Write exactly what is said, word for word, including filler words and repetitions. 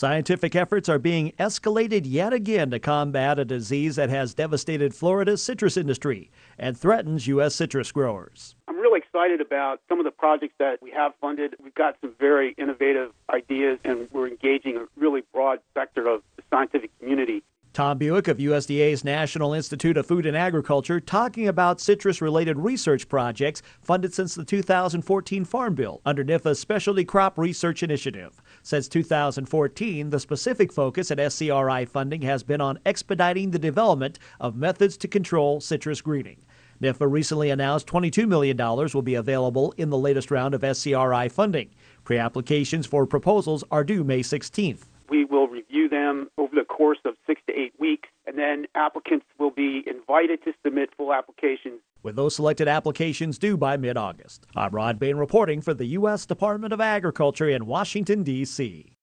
Scientific efforts are being escalated yet again to combat a disease that has devastated Florida's citrus industry and threatens U S citrus growers. I'm really excited about some of the projects that we have funded. We've got some very innovative ideas, and we're engaging a really broad sector of the scientific community. Tom Buick of U S D A's National Institute of Food and Agriculture talking about citrus-related research projects funded since the two thousand fourteen Farm Bill under N I F A's Specialty Crop Research Initiative. Since two thousand fourteen, the specific focus at S C R I funding has been on expediting the development of methods to control citrus greening. N I F A recently announced twenty-two million dollars will be available in the latest round of S C R I funding. Pre-applications for proposals are due May sixteenth. We will review them over the course of six to eight weeks, and then applicants will be invited to submit full applications. With those selected applications due by mid-August. I'm Rod Bain reporting for the U S Department of Agriculture in Washington, D C